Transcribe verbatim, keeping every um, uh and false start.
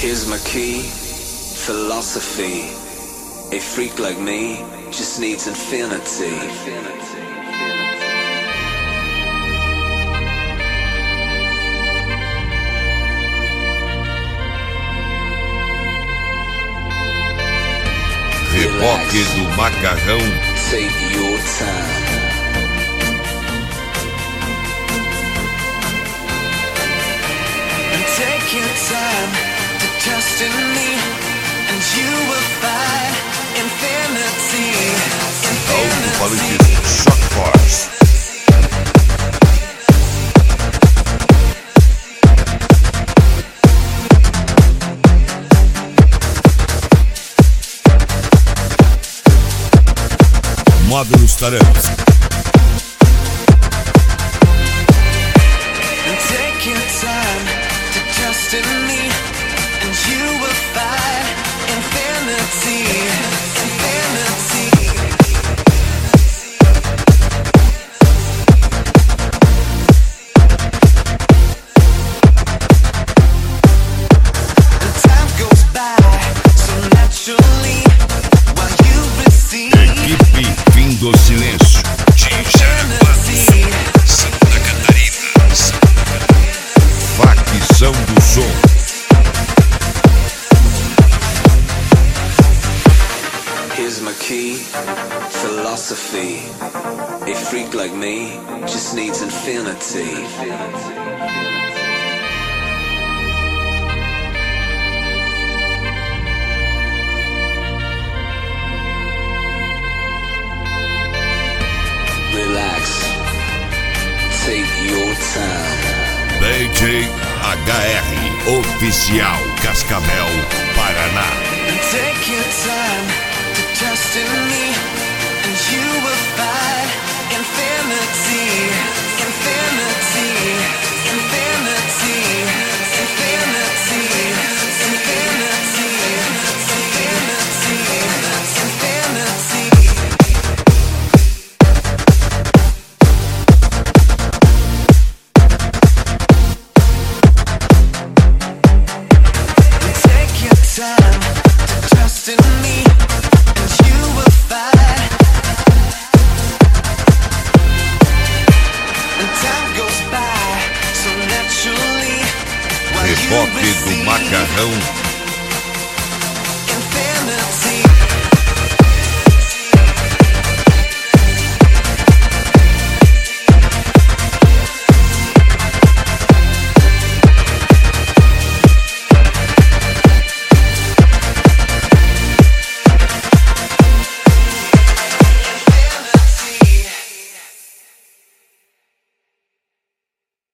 Here's my key, philosophy. A freak like me just needs infinity. Reboque do Macarrão. Take your time. And take your time to trust in me, and you will find infinity. Alto-falante Shock Force. Módulos Tarantos. Take your time to trust in me, and you will find infinity, infinity. And time goes by so naturally while you receive. Equipe Fim do Silêncio. Santa Catarina. Facção do Som. Here's my key, philosophy. A freak like me just needs infinity. Relax, take your time. D J H R Oficial Cascavel, Paraná. And take your time to trust in me, and you will find infinity, infinity, infinity, infinity, infinity, infinity, infinity. Take your time to trust in me, and you will find. And time goes by so naturally while you Reboque do receive. Macarrão.